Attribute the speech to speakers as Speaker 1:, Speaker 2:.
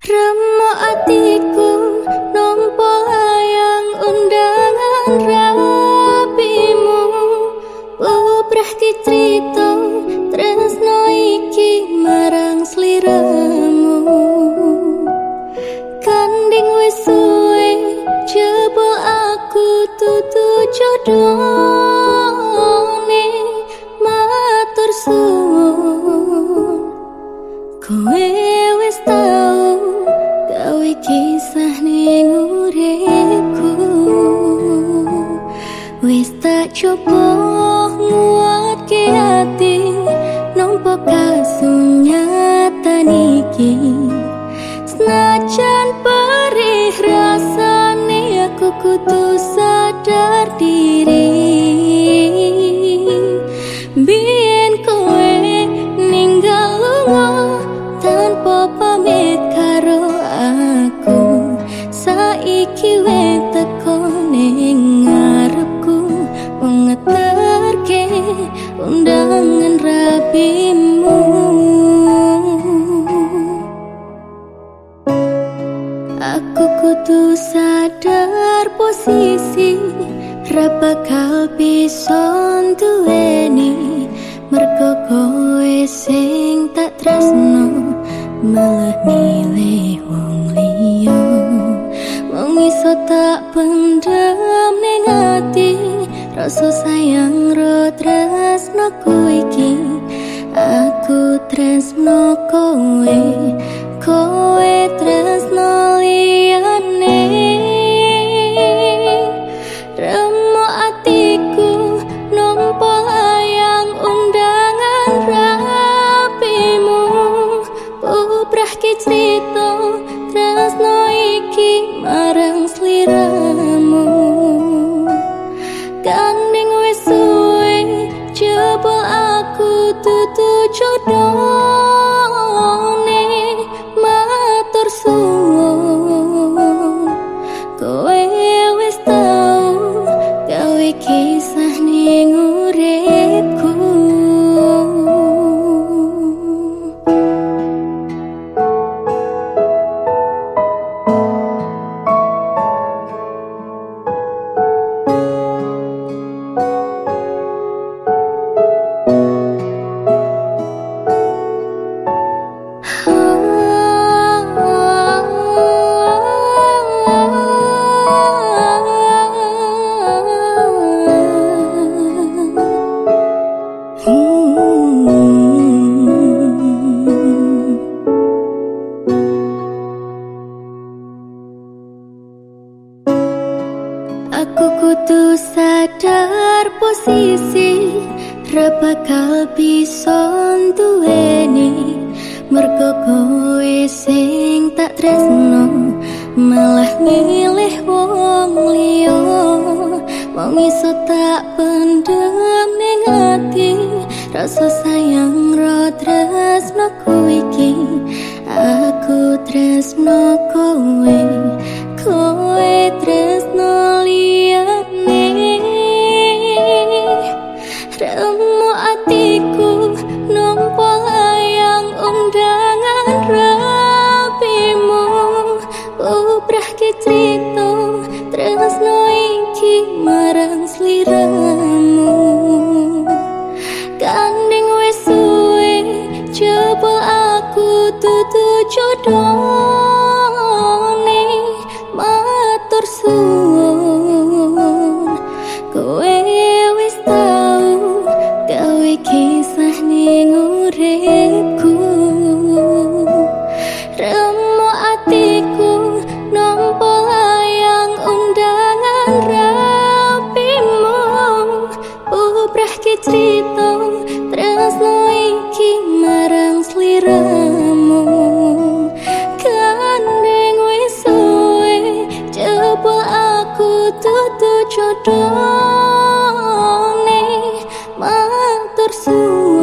Speaker 1: Remuk atiku nampa layang undangan rapimu. Bubrah ki crita tresno iki marang sliramu. Kanding wis suwe jebul aku tutu jodone. Matur suwun kowe wis tau gawe kisah ning uripku. Wis tak coba nguatke ati nampa kasunyatan iki. Senajan perih rasane aku kudu sadar diri. Biyen kowe ninggal lunga tanpa pamit karo aku. Saiki wis teko ning ngarepku ngeterke undangan rapimu. Aku kudu sadar posisi ra bakal bisa duweni, mergo kowe sing tak tresno malah milih wong liya. Wong iso tak pendam ning ati rasa sayang ro tresnoku iki. Aku tresno kowe, kowe tresno liyane. Remuk atiku nampa layang undangan rapimu. Bubrah ki crita tresno iki marang sliramu. Kanding wis suwe jebul aku tutu jodone. Matur suwun kowe wis tau gawe kisah ning uripku. Aku kudu sadar posisi ra bakal bisa duweni, mergo kowe sing tak tresno malah milih wong liya. Wong iso tak pendem ning ati rasa sayang ro tresnoku iki. Aku tresno kowe, kowe tresno liyane. Remuk atiku nampa layang undangan rapimu. Bubrah ki crita tresno iki marang sliramu. Kanding wis suwe jebul aku tutu jodone. Matur suwun kowe wis tau gawe kisah ning uripku. Remuk atiku nampa layang undangan rapimu. Bubrah ki crita tresno iki marang sliramu. Kanding wis suwe jebul aku tutu jodone. Matur suwun